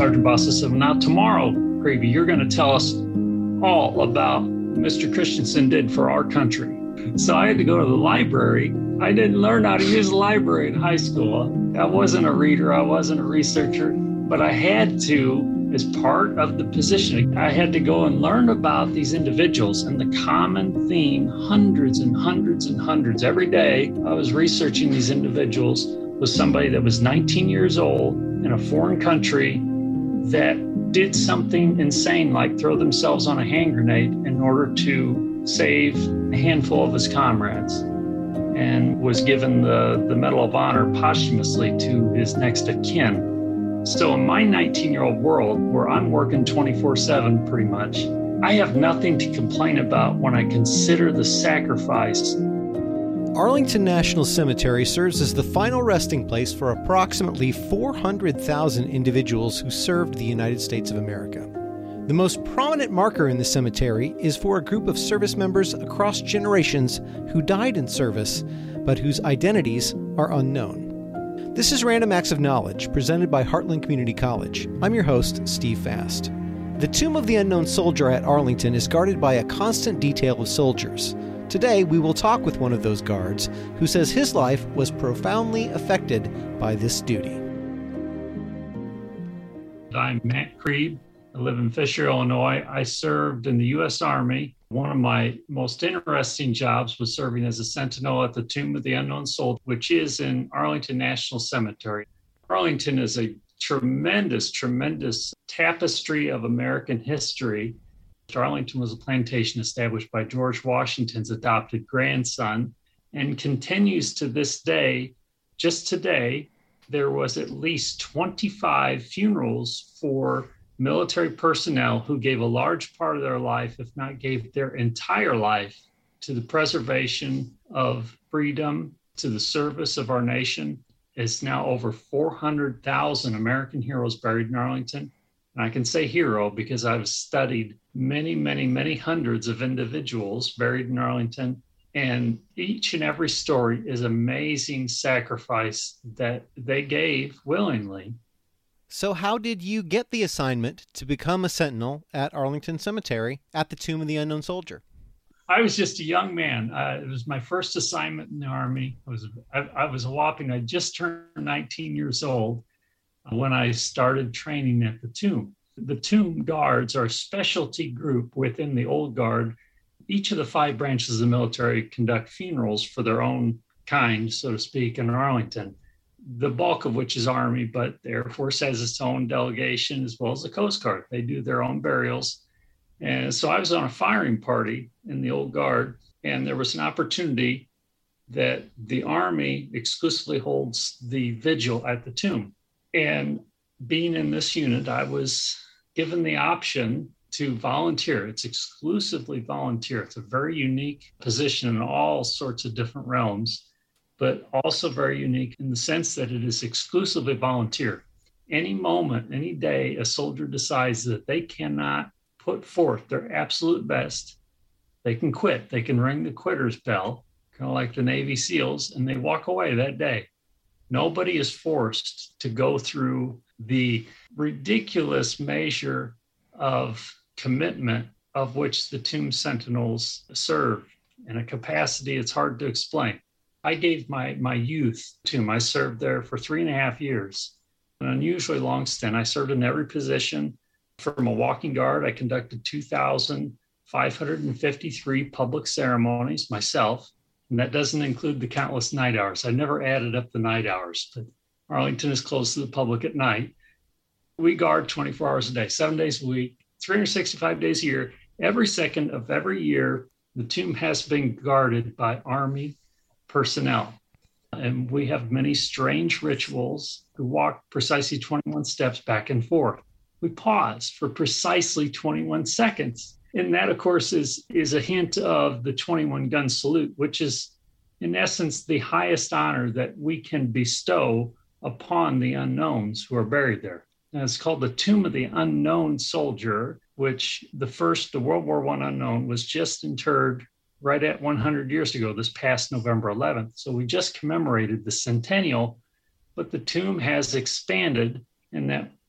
Sergeant Bossa said, now tomorrow, Creevy, you're going to tell us all about Mr. Christensen did for our country. So I had to go to the library. I didn't learn how to use the library in high school. I wasn't a reader. I wasn't a researcher, but I had to, as part of the position, I had to go and learn about these individuals and the common theme, hundreds and hundreds and hundreds. Every day I was researching these individuals was somebody that was 19 years old in a foreign country that did something insane like throw themselves on a hand grenade in order to save a handful of his comrades, and was given the Medal of Honor posthumously to his next of kin. So in my 19-year-old world, where I'm working 24/7 pretty much, I have nothing to complain about when I consider the sacrifice. Arlington National Cemetery serves as the final resting place for approximately 400,000 individuals who served the United States of America. The most prominent marker in the cemetery is for a group of service members across generations who died in service, but whose identities are unknown. This is Random Acts of Knowledge, presented by Heartland Community College. I'm your host, Steve Fast. The Tomb of the Unknown Soldier at Arlington is guarded by a constant detail of soldiers. Today, we will talk with one of those guards who says his life was profoundly affected by this duty. I'm Matt Krieb. I live in Fisher, Illinois. I served in the U.S. Army. One of my most interesting jobs was serving as a sentinel at the Tomb of the Unknown Soldier, which is in Arlington National Cemetery. Arlington is a tremendous, tremendous tapestry of American history. Arlington was a plantation established by George Washington's adopted grandson and continues to this day. Just today, there was at least 25 funerals for military personnel who gave a large part of their life, if not gave their entire life, to the preservation of freedom, to the service of our nation. It's now over 400,000 American heroes buried in Arlington. And I can say hero because I've studied many, many, many hundreds of individuals buried in Arlington. And each and every story is amazing sacrifice that they gave willingly. So how did you get the assignment to become a sentinel at Arlington Cemetery at the Tomb of the Unknown Soldier? I was just a young man. It was my first assignment in the Army. I was a whopping, I just turned 19 years old when I started training at the Tomb. The Tomb Guards are a specialty group within the Old Guard. Each of the 5 branches of the military conduct funerals for their own kind, so to speak, in Arlington, the bulk of which is Army, but the Air Force has its own delegation as well as the Coast Guard. They do their own burials. And so I was on a firing party in the Old Guard, and there was an opportunity that the Army exclusively holds the vigil at the Tomb. And being in this unit, I was given the option to volunteer. It's exclusively volunteer. It's a very unique position in all sorts of different realms, but also very unique in the sense that it is exclusively volunteer. Any moment, any day, a soldier decides that they cannot put forth their absolute best, they can quit. They can ring the quitter's bell, kind of like the Navy SEALs, and they walk away that day. Nobody is forced to go through the ridiculous measure of commitment of which the Tomb Sentinels serve in a capacity it's hard to explain. I gave my youth Tomb. I served there for 3.5 years, an unusually long stint. I served in every position. From a walking guard, I conducted 2,553 public ceremonies myself. And that doesn't include the countless night hours. I never added up the night hours, but Arlington is closed to the public at night. We guard 24 hours a day, 7 days a week, 365 days a year. Every second of every year, the Tomb has been guarded by Army personnel. And we have many strange rituals. We walk precisely 21 steps back and forth. We pause for precisely 21 seconds. And that, of course, is a hint of the 21-gun salute, which is, in essence, the highest honor that we can bestow upon the unknowns who are buried there. And it's called the Tomb of the Unknown Soldier, which the World War I unknown was just interred right at 100 years ago, this past November 11th. So we just commemorated the centennial, but the tomb has expanded, and that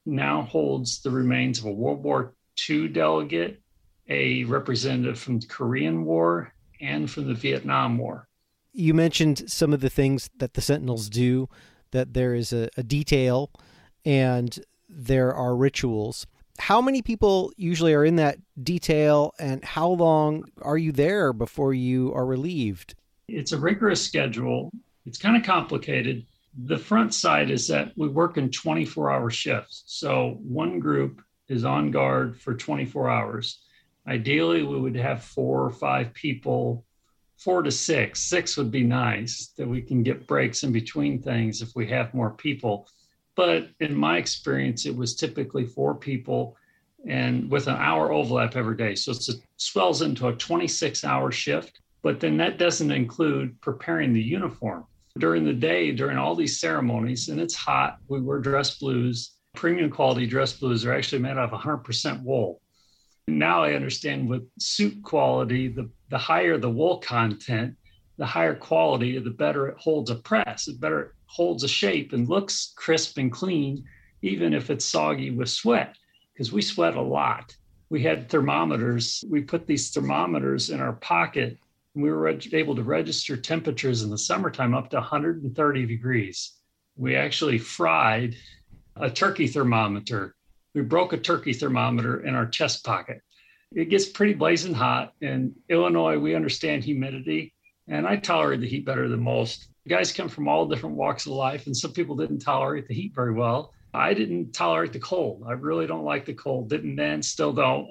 now holds the remains of a World War II delegate, a representative from the Korean War, and from the Vietnam War. You mentioned some of the things that the Sentinels do, that there is a detail and there are rituals. How many people usually are in that detail, and how long are you there before you are relieved? It's a rigorous schedule. It's kind of complicated. The front side is that we work in 24-hour shifts. So one group is on guard for 24 hours. Ideally, we would have 4 or 5 people, 4 to 6. 6 would be nice, that we can get breaks in between things if we have more people. But in my experience, it was typically 4 people and with an hour overlap every day. So it swells into a 26-hour shift. But then that doesn't include preparing the uniform. During the day, during all these ceremonies, and it's hot, we wear dress blues. Premium quality dress blues are actually made out of 100% wool. Now I understand with suit quality, the higher the wool content, the higher quality, the better it holds a press, the better it holds a shape and looks crisp and clean, even if it's soggy with sweat, because we sweat a lot. We had thermometers. We put these thermometers in our pocket, and we were able to register temperatures in the summertime up to 130 degrees. We actually fried a turkey thermometer. We broke a turkey thermometer in our chest pocket. It gets pretty blazing hot. In Illinois, we understand humidity, and I tolerate the heat better than most. Guys come from all different walks of life, and some people didn't tolerate the heat very well. I didn't tolerate the cold. I really don't like the cold. Didn't then, still don't.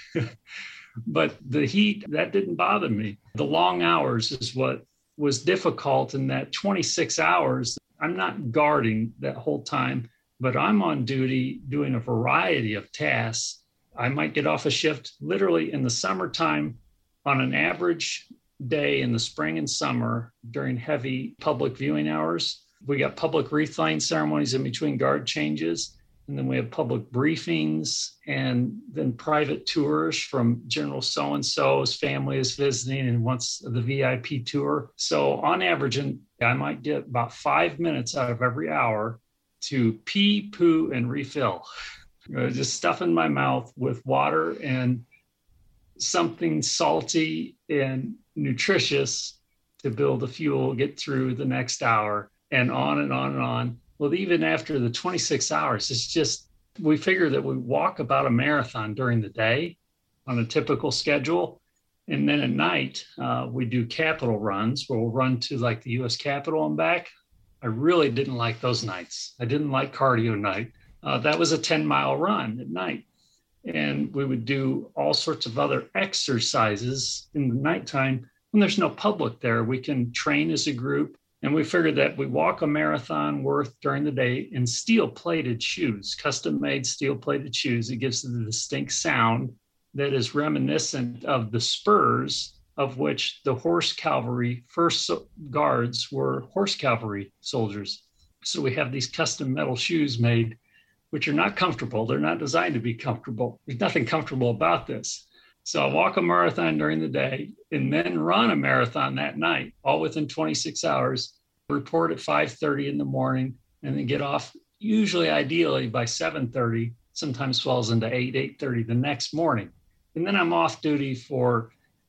But the heat, that didn't bother me. The long hours is what was difficult in that 26 hours. I'm not guarding that whole time, but I'm on duty doing a variety of tasks. I might get off a shift literally in the summertime on an average day in the spring and summer during heavy public viewing hours. We got public wreath laying ceremonies in between guard changes. And then we have public briefings and then private tours from General so-and-so's family is visiting and wants the VIP tour. So on average, I might get about 5 minutes out of every hour to pee, poo, and refill. Just stuff in my mouth with water and something salty and nutritious to build the fuel, get through the next hour, and on and on and on. Well, even after the 26 hours, it's just, we figure that we walk about a marathon during the day on a typical schedule. And then at night, we do Capitol runs where we'll run to like the US Capitol and back. I really didn't like those nights. I didn't like cardio night. That was a 10-mile run at night. And we would do all sorts of other exercises in the nighttime when there's no public there. We can train as a group. And we figured that we walk a marathon worth during the day in steel-plated shoes, custom-made steel-plated shoes. It gives it a distinct sound that is reminiscent of the spurs of which the horse cavalry first guards were horse cavalry soldiers. So we have these custom metal shoes made, which are not comfortable. They're not designed to be comfortable. There's nothing comfortable about this. So I walk a marathon during the day and then run a marathon that night, all within 26 hours, report at 5:30 in the morning, and then get off, usually ideally by 7:30, sometimes falls into 8:30 the next morning. And then I'm off duty for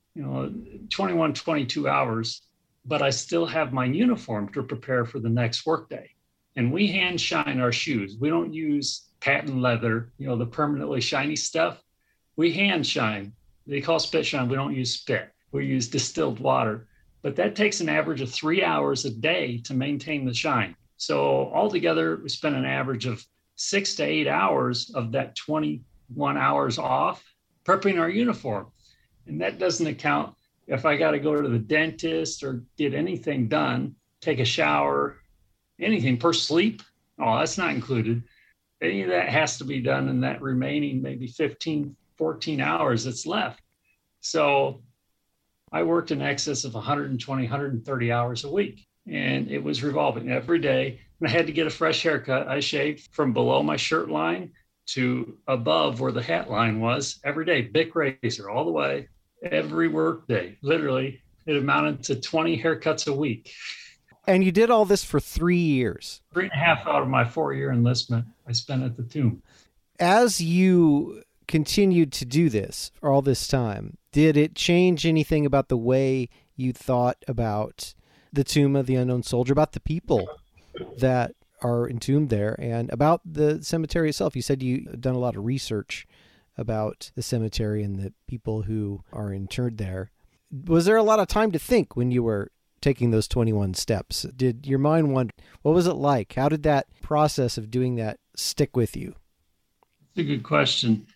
21, 22 hours, but I still have my uniform to prepare for the next workday. And we hand shine our shoes. We don't use patent leather, the permanently shiny stuff. We hand shine. They call spit shine. We don't use spit. We use distilled water. But that takes an average of 3 hours a day to maintain the shine. So altogether, we spend an average of 6 to 8 hours of that 21 hours off prepping our uniform. And that doesn't account if I got to go to the dentist or get anything done, take a shower, anything per sleep. Oh, that's not included. Any of that has to be done in that remaining maybe 15, 14 hours that's left. So I worked in excess of 120, 130 hours a week, and it was revolving every day. And I had to get a fresh haircut. I shaved from below my shirt line to above where the hat line was every day, Bic razor all the way, every work day. Literally, it amounted to 20 haircuts a week. And you did all this for 3 years. 3.5 out of my 4-year enlistment I spent at the tomb. As you continued to do this for all this time, did it change anything about the way you thought about the Tomb of the Unknown Soldier, about the people that are entombed there, and about the cemetery itself? You said you'd done a lot of research about the cemetery and the people who are interred there. Was there a lot of time to think when you were taking those 21 steps? Did your mind wander? What was it like? How did that process of doing that stick with you? It's a good question.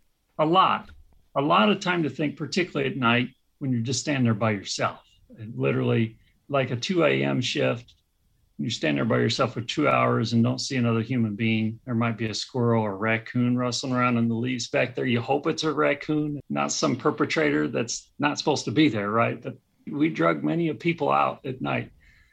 A lot of time to think, particularly at night when you're just standing there by yourself. And literally like a 2 a.m. shift. You stand there by yourself for 2 hours and don't see another human being. There might be a squirrel or raccoon rustling around in the leaves back there. You hope it's a raccoon, not some perpetrator that's not supposed to be there, right? But we drug many of people out at night.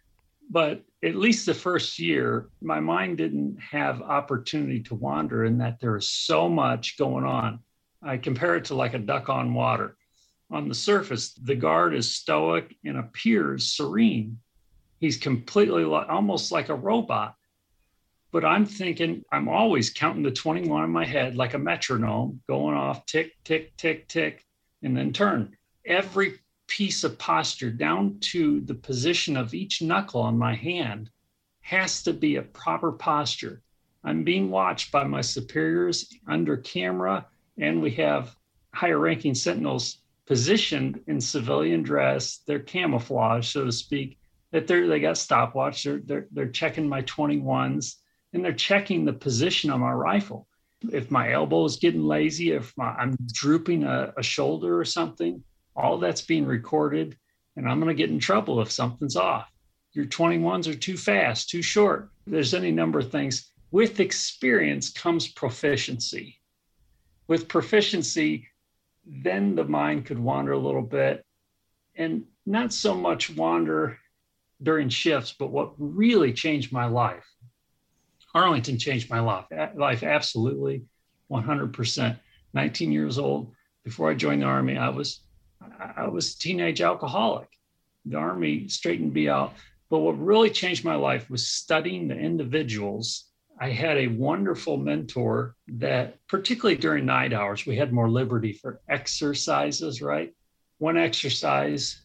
But at least the first year, my mind didn't have opportunity to wander in that there is so much going on. I compare it to like a duck on water. On the surface, the guard is stoic and appears serene. He's completely almost like a robot. But I'm thinking, I'm always counting the 21 in my head like a metronome, going off tick, tick, tick, tick, and then turn. Every piece of posture down to the position of each knuckle on my hand has to be a proper posture. I'm being watched by my superiors under camera, and we have higher ranking sentinels positioned in civilian dress. They're camouflaged, so to speak, that they got stopwatch. They're checking my 21s, and they're checking the position of my rifle. If my elbow is getting lazy, if I'm drooping a shoulder or something, all that's being recorded, and I'm going to get in trouble if something's off. Your 21s are too fast, too short. There's any number of things. With experience comes proficiency. With proficiency, then the mind could wander a little bit, and not so much wander during shifts, but what really changed my life. Arlington changed my life absolutely, 100%. 19 years old, before I joined the Army, I was a teenage alcoholic. The Army straightened me out. But what really changed my life was studying the individuals. I had a wonderful mentor that, particularly during night hours, we had more liberty for exercises, right? One exercise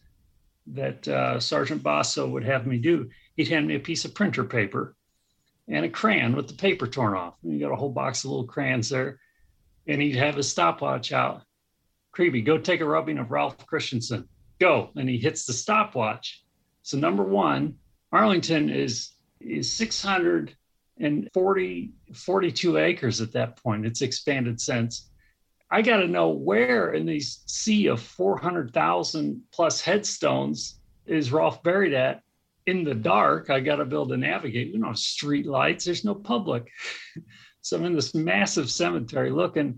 that Sergeant Basso would have me do, he'd hand me a piece of printer paper and a crayon with the paper torn off. And you got a whole box of little crayons there. And he'd have his stopwatch out. Creeby, go take a rubbing of Ralph Christensen. Go. And he hits the stopwatch. So number one, Arlington is 642 acres at that point. It's expanded since. I got to know where in these sea of 400,000 plus headstones is Rolf buried at. In the dark, I got to be able to navigate. We don't have street lights. There's no public. So I'm in this massive cemetery looking.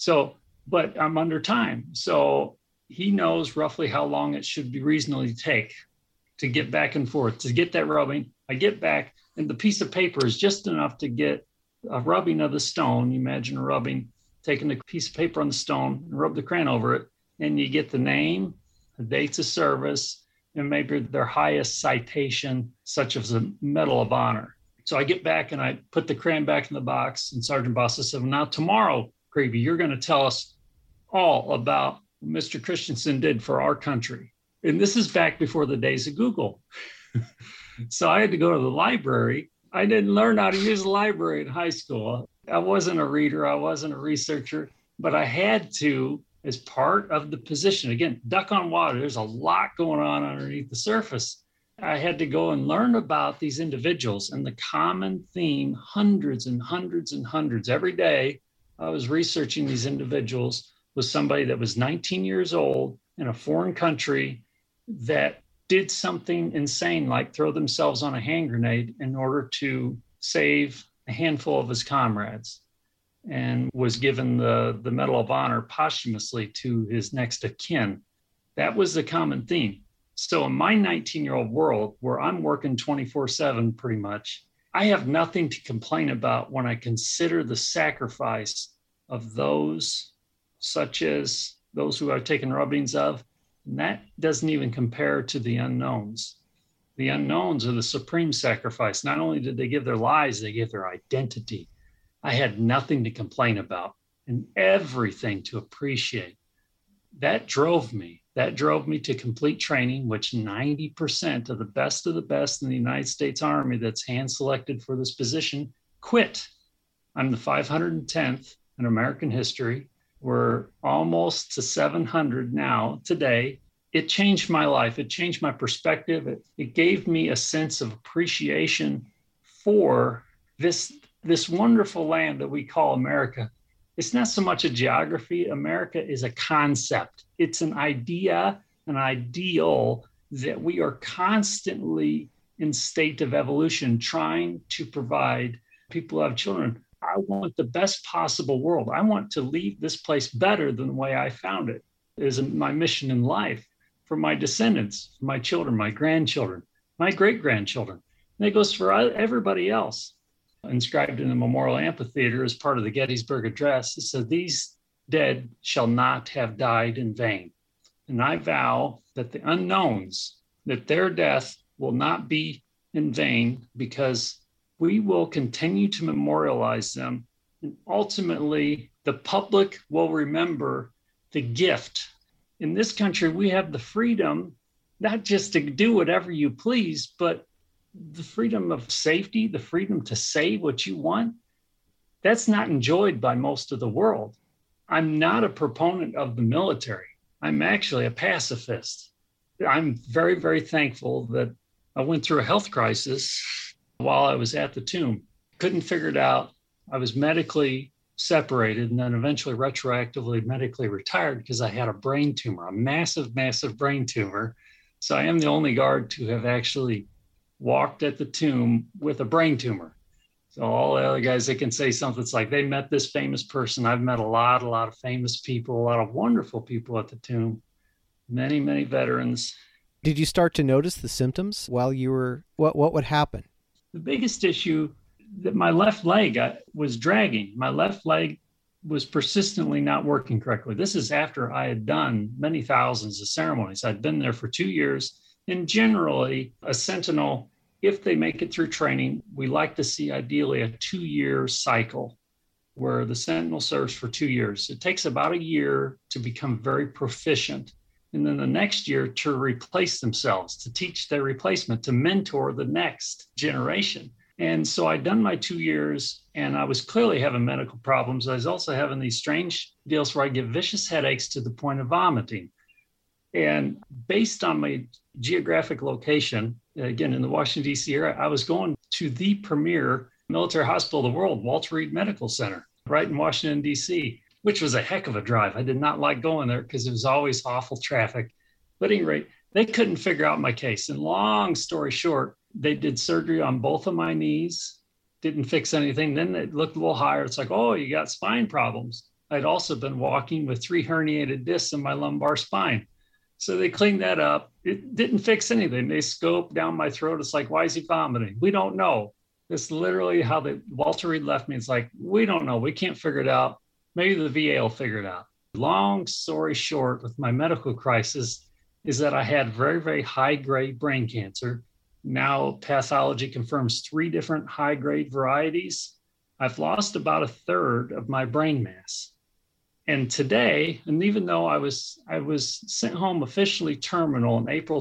But I'm under time. So he knows roughly how long it should be reasonably take to get back and forth, to get that rubbing. I get back, and the piece of paper is just enough to get a rubbing of the stone. You imagine a rubbing, taking the piece of paper on the stone and rub the crayon over it, and you get the name, the dates of service, and maybe their highest citation, such as a Medal of Honor. So I get back and I put the crayon back in the box, and Sergeant Basso said, now tomorrow, Creeby, you're going to tell us all about what Mr. Christensen did for our country. And this is back before the days of Google. So I had to go to the library. I didn't learn how to use the library in high school. I wasn't a reader. I wasn't a researcher, but I had to, as part of the position. Again, duck on water, there's a lot going on underneath the surface. I had to go and learn about these individuals, and the common theme, hundreds and hundreds and hundreds. Every day I was researching these individuals, was somebody that was 19 years old in a foreign country that did something insane, like throw themselves on a hand grenade in order to save a handful of his comrades, and was given the Medal of Honor posthumously to his next of kin. That was the common theme. So in my 19-year-old world, where I'm working 24/7 pretty much, I have nothing to complain about when I consider the sacrifice of those, such as those who I've taken rubbings of. And that doesn't even compare to the unknowns. The unknowns are the supreme sacrifice. Not only did they give their lives, they gave their identity. I had nothing to complain about and everything to appreciate. That drove me. That drove me to complete training, which 90% of the best in the United States Army that's hand selected for this position quit. I'm the 510th in American history. We're almost to 700 now today. It changed my life. It changed my perspective. It gave me a sense of appreciation for this wonderful land that we call America. It's not so much a geography. America is a concept. It's an idea, an ideal that we are constantly in state of evolution, trying to provide people who have children. I want the best possible world. I want to leave this place better than the way I found it. It is my mission in life for my descendants, for my children, my grandchildren, my great-grandchildren. And it goes for everybody else. Inscribed in the Memorial Amphitheater as part of the Gettysburg Address, it says, "These dead shall not have died in vain." And I vow that the unknowns, that their death will not be in vain, because we will continue to memorialize them. And ultimately, the public will remember the gift. In this country, we have the freedom not just to do whatever you please, but the freedom of safety, the freedom to say what you want. That's not enjoyed by most of the world. I'm not a proponent of the military. I'm actually a pacifist. I'm very, very thankful that I went through a health crisis while I was at the tomb. Couldn't figure it out. I was medically separated and then eventually retroactively medically retired because I had a brain tumor, a massive, massive brain tumor. So I am the only guard to have actually walked at the tomb with a brain tumor. So all the other guys, they can say something. It's like they met this famous person. I've met a lot of famous people, a lot of wonderful people at the tomb, many, many veterans. Did you start to notice the symptoms while you were, what would happen? The biggest issue that my left leg was dragging. My left leg was persistently not working correctly. This is after I had done many thousands of ceremonies. I'd been there for 2 years. And generally, a sentinel, if they make it through training, we like to see ideally a 2-year cycle where the sentinel serves for 2 years. It takes about a year to become very proficient. And then the next year to replace themselves, to teach their replacement, to mentor the next generation. And so I'd done my 2 years and I was clearly having medical problems. I was also having these strange deals where I get vicious headaches to the point of vomiting. And based on my geographic location, again, in the Washington, D.C. area, I was going to the premier military hospital of the world, Walter Reed Medical Center, right in Washington, D.C., which was a heck of a drive. I did not like going there because it was always awful traffic. But at any rate, they couldn't figure out my case. And long story short, they did surgery on both of my knees, didn't fix anything. Then it looked a little higher. It's like, oh, you got spine problems. I'd also been walking with 3 herniated discs in my lumbar spine. So they cleaned that up. It didn't fix anything. They scoped down my throat. It's like, why is he vomiting? We don't know. It's literally how Walter Reed left me. It's like, we don't know. We can't figure it out. Maybe the VA will figure it out. Long story short, with my medical crisis, is that I had very, very high-grade brain cancer. Now pathology confirms 3 different high-grade varieties. I've lost about 1/3 of my brain mass. And today, and even though I was sent home officially terminal in April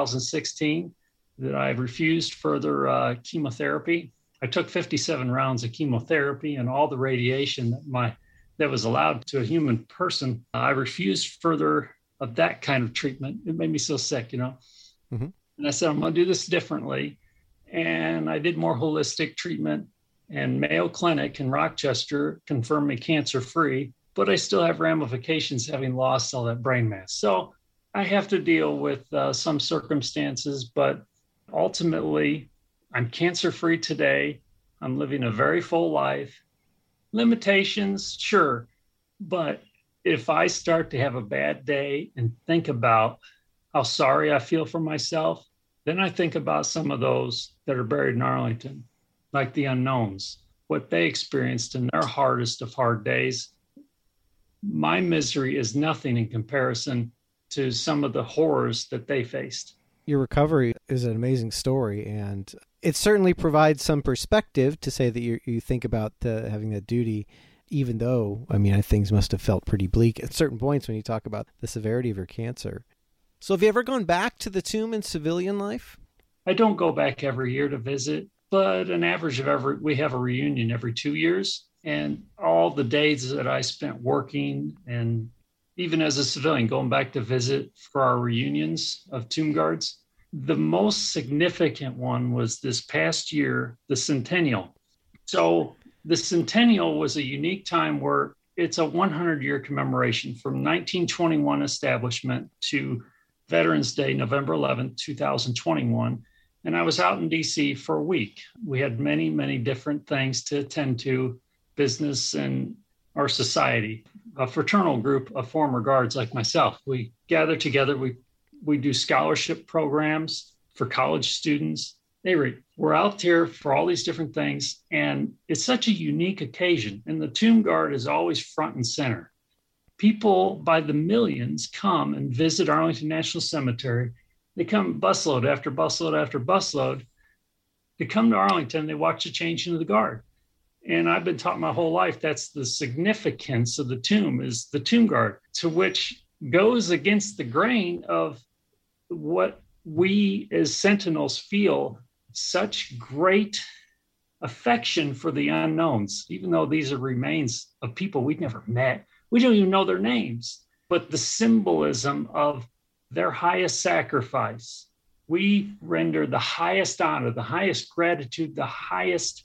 2016, that I refused further chemotherapy. I took 57 rounds of chemotherapy and all the radiation that was allowed to a human person. I refused further of that kind of treatment. It made me so sick, you know. Mm-hmm. And I said, I'm going to do this differently. And I did more holistic treatment. And Mayo Clinic in Rochester confirmed me cancer-free. But I still have ramifications having lost all that brain mass. So I have to deal with some circumstances, but ultimately I'm cancer-free today. I'm living a very full life. Limitations, sure. But if I start to have a bad day and think about how sorry I feel for myself, then I think about some of those that are buried in Arlington, like the unknowns, what they experienced in their hardest of hard days. My misery is nothing in comparison to some of the horrors that they faced. Your recovery is an amazing story, and It certainly provides some perspective to say that you think about having that duty, even though, I mean, things must have felt pretty bleak at certain points when you talk about the severity of your cancer. So have you ever gone back to the tomb in civilian life? I don't go back every year to visit, but an average of we have a reunion every 2 years. And all the days that I spent working, and even as a civilian, going back to visit for our reunions of tomb guards, the most significant one was this past year, the centennial. So the centennial was a unique time where it's a 100-year commemoration from 1921 establishment to Veterans Day, November 11th, 2021. And I was out in DC for a week. We had many, many different things to attend to, business and our society. A fraternal group of former guards like myself, we gather together, we do scholarship programs for college students. We're out here for all these different things, and it's such a unique occasion. And the Tomb Guard is always front and center. People by the millions come and visit Arlington National Cemetery. They come busload after busload after busload. They come to Arlington, they watch the changing of the guard. And I've been taught my whole life that's the significance of the tomb, is the Tomb Guard, to which goes against the grain of what we as Sentinels feel such great affection for the unknowns, even though these are remains of people we've never met. We don't even know their names, but the symbolism of their highest sacrifice, we render the highest honor, the highest gratitude, the highest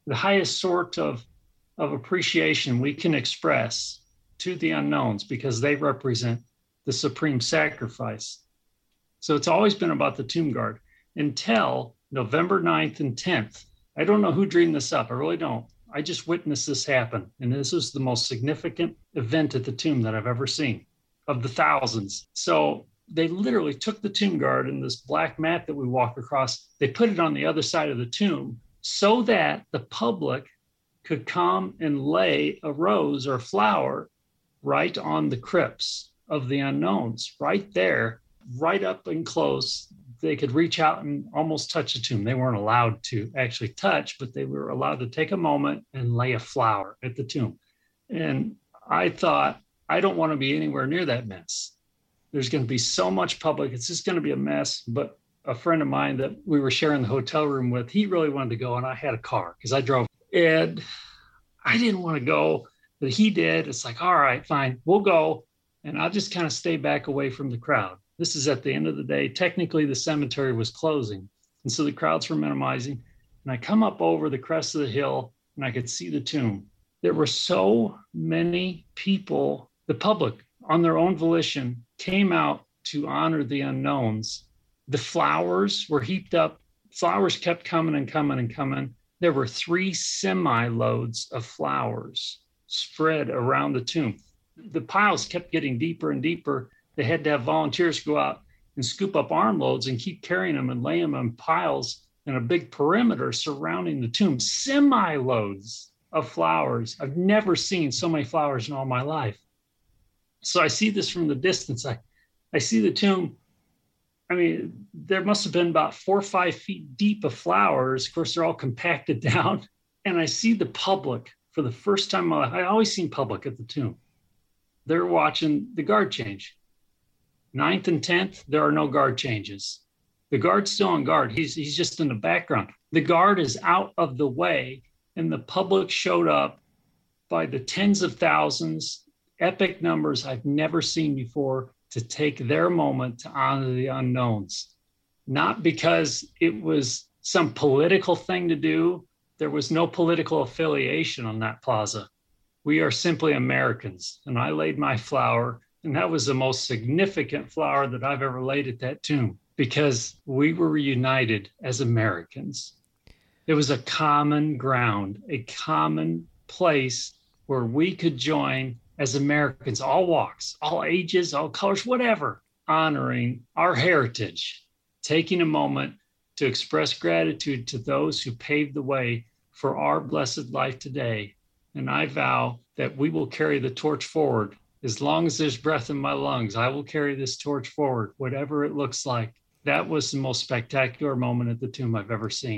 sort of appreciation we can express to the unknowns, because they represent the supreme sacrifice. So it's always been about the Tomb Guard until November 9th and 10th. I don't know who dreamed this up. I really don't. I just witnessed this happen. And this was the most significant event at the tomb that I've ever seen, of the thousands. So they literally took the Tomb Guard and this black mat that we walk across, they put it on the other side of the tomb so that the public could come and lay a rose or flower right on the crypts of the unknowns, right there, right up and close. They could reach out and almost touch the tomb. They weren't allowed to actually touch, but they were allowed to take a moment and lay a flower at the tomb. And I thought, I don't want to be anywhere near that mess. There's going to be so much public. It's just going to be a mess. But a friend of mine that we were sharing the hotel room with, he really wanted to go, and I had a car because I drove. And I didn't want to go, but he did. It's like, all right, fine, we'll go. And I'll just kind of stay back away from the crowd. This is at the end of the day. Technically, the cemetery was closing. And so the crowds were minimizing. And I come up over the crest of the hill and I could see the tomb. There were so many people, the public on their own volition came out to honor the unknowns. The flowers were heaped up. Flowers kept coming and coming and coming. There were 3 semi-loads of flowers spread around the tomb. The piles kept getting deeper and deeper. They had to have volunteers go out and scoop up armloads and keep carrying them and laying them in piles in a big perimeter surrounding the tomb. Semi-loads of flowers. I've never seen so many flowers in all my life. So I see this from the distance. I see the tomb. I mean, there must have been about 4 or 5 feet deep of flowers. Of course, they're all compacted down. And I see the public for the first time in my life. I always seen public at the tomb. They're watching the guard change. 9th and 10th, there are no guard changes. The guard's still on guard. He's just in the background. The guard is out of the way, and the public showed up by the tens of thousands, epic numbers I've never seen before, to take their moment to honor the unknowns. Not because it was some political thing to do. There was no political affiliation on that plaza. We are simply Americans. And I laid my flower, and that was the most significant flower that I've ever laid at that tomb, because we were reunited as Americans. It was a common ground, a common place where we could join as Americans, all walks, all ages, all colors, whatever, honoring our heritage, taking a moment to express gratitude to those who paved the way for our blessed life today. And I vow that we will carry the torch forward. As long as there's breath in my lungs, I will carry this torch forward, whatever it looks like. That was the most spectacular moment at the tomb I've ever seen.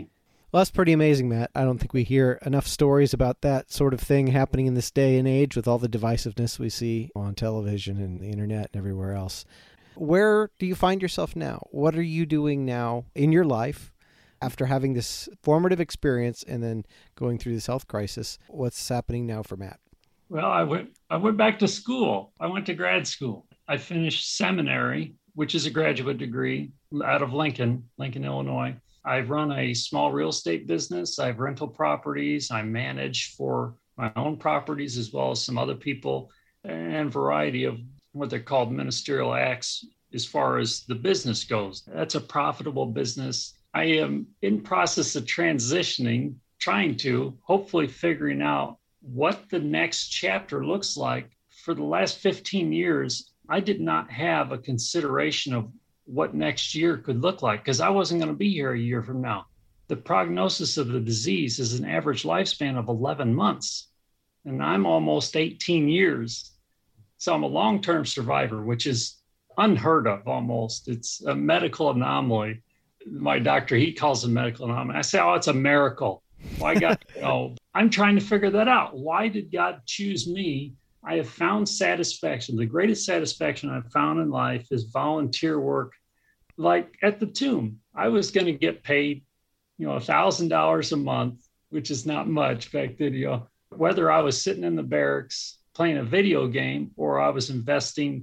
Well, that's pretty amazing, Matt. I don't think we hear enough stories about that sort of thing happening in this day and age with all the divisiveness we see on television and the internet and everywhere else. Where do you find yourself now? What are you doing now in your life after having this formative experience and then going through this health crisis? What's happening now for Matt? Well, I went back to school. I went to grad school. I finished seminary, which is a graduate degree out of Lincoln, Illinois. I run a small real estate business. I have rental properties. I manage for my own properties as well as some other people, and a variety of what they're called ministerial acts as far as the business goes. That's a profitable business. I am in process of transitioning, trying to hopefully figuring out what the next chapter looks like. For the last 15 years, I did not have a consideration of what next year could look like because I wasn't going to be here a year from now. The prognosis of the disease is an average lifespan of 11 months, and I'm almost 18 years. So I'm a long-term survivor, which is unheard of almost. It's a medical anomaly. My doctor, he calls it a medical anomaly. I say, oh, it's a miracle. Why God, I'm trying to figure that out. Why did God choose me? I have found satisfaction. The greatest satisfaction I've found in life is volunteer work. Like at the tomb, I was going to get paid, $1,000 a month, which is not much back then, whether I was sitting in the barracks playing a video game or I was investing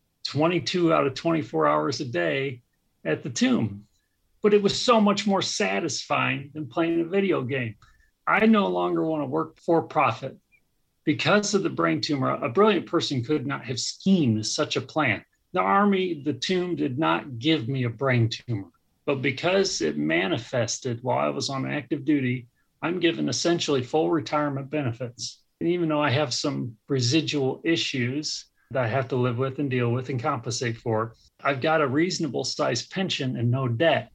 22 out of 24 hours a day at the tomb. But it was so much more satisfying than playing a video game. I no longer want to work for profit. Because of the brain tumor, a brilliant person could not have schemed such a plan. The Army, the tomb did not give me a brain tumor, but because it manifested while I was on active duty, I'm given essentially full retirement benefits. And even though I have some residual issues that I have to live with and deal with and compensate for, I've got a reasonable sized pension and no debt.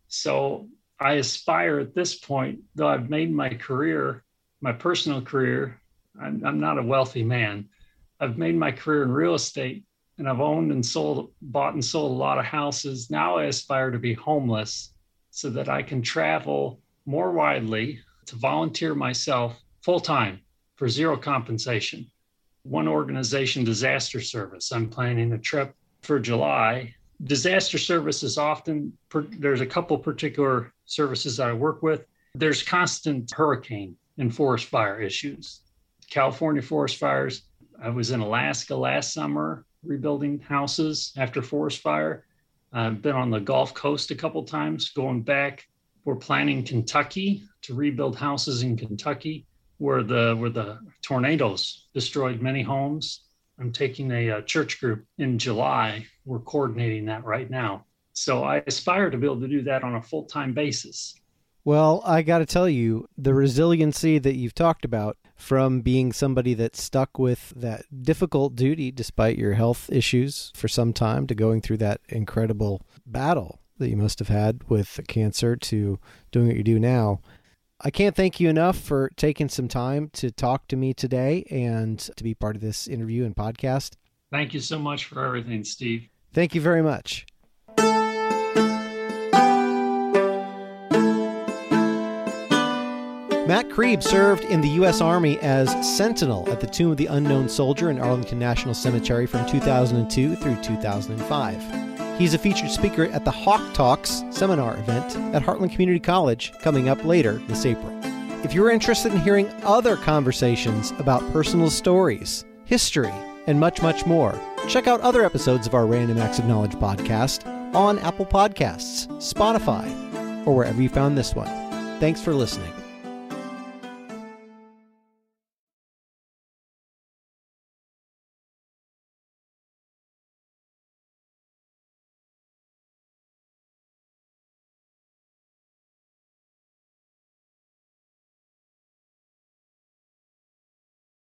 So I aspire at this point, though I've made my career, my personal career, I'm not a wealthy man. I've made my career in real estate and I've owned and bought and sold a lot of houses. Now I aspire to be homeless so that I can travel more widely to volunteer myself full time for zero compensation. One organization, Disaster Service. I'm planning a trip for July. Disaster service is often, there's a couple particular services that I work with. There's constant hurricane and forest fire issues. California forest fires. I was in Alaska last summer rebuilding houses after forest fire. I've been on the Gulf Coast a couple times. Going back, we're planning Kentucky to rebuild houses in Kentucky where the tornadoes destroyed many homes. I'm taking a church group in July. We're coordinating that right now. So I aspire to be able to do that on a full-time basis. Well, I got to tell you, the resiliency that you've talked about from being somebody that's stuck with that difficult duty despite your health issues for some time to going through that incredible battle that you must have had with cancer to doing what you do now. I can't thank you enough for taking some time to talk to me today and to be part of this interview and podcast. Thank you so much for everything, Steve. Thank you very much. Matt Krieb served in the U.S. Army as sentinel at the Tomb of the Unknown Soldier in Arlington National Cemetery from 2002 through 2005. He's a featured speaker at the Hawk Talks seminar event at Heartland Community College coming up later this April. If you're interested in hearing other conversations about personal stories, history, and much, much more, check out other episodes of our Random Acts of Knowledge podcast on Apple Podcasts, Spotify, or wherever you found this one. Thanks for listening.